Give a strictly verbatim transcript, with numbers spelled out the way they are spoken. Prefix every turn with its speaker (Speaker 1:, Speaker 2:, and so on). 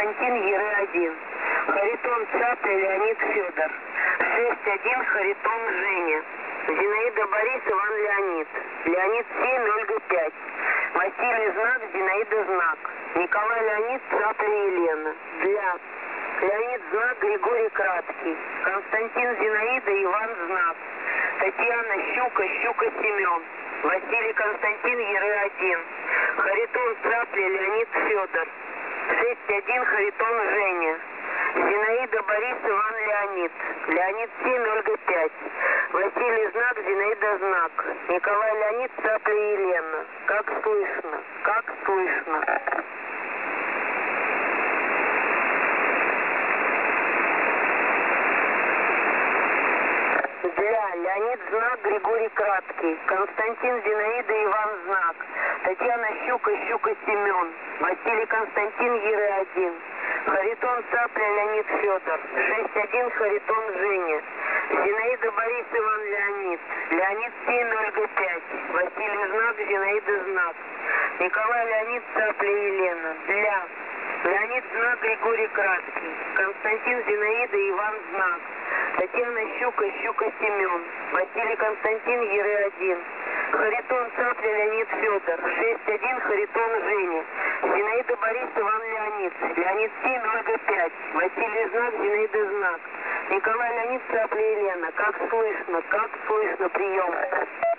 Speaker 1: Константин Еры один. Харитон Цапля Леонид Федор. шесть один Харитон Женя. Зинаида Борис Иван Леонид. Леонид семь Ольга пять. Василий Знак Зинаида Знак. Николай Леонид Цапля Елена. Для. Леонид Знак Григорий Краткий. Константин Зинаида Иван Знак. Татьяна Щука Щука Семен. Василий Константин Еры один. Харитон Цапля Леонид Федор. шесть один Харитон Женя. Зинаида Борис Иван Леонид. Леонид семь Ольга пять. Василий Знак Зинаида Знак. Николай Леонид Цапля Елена. Как слышно? Как слышно? Для. Леонид Знак Григорий Краткий. Константин Зинаида Иван Знак. Татьяна Щука Щука Семен. Василий Константин Еры один. Харитон Цапля Леонид Федор. шесть один Харитон Женя. Зинаида Борис Иван Леонид. Леонид семь Ольга пять. Василий Знак Зинаида Знак. Николай Леонид Цапля Елена. Для. Леонид Знак Григорий Краткий. Константин Зинаида Иван Знак. Татьяна Щука Щука Семен. Василий Константин Еры один. Харитон Цапля Леонид Федор. шесть один Харитон Женя. Зинаида Борис Иван Леонид. Леонид семь Ольга пять. Василий Знак Зинаида Знак. Николай Леонид Цапля Елена. Как слышно? Как слышно? Прием.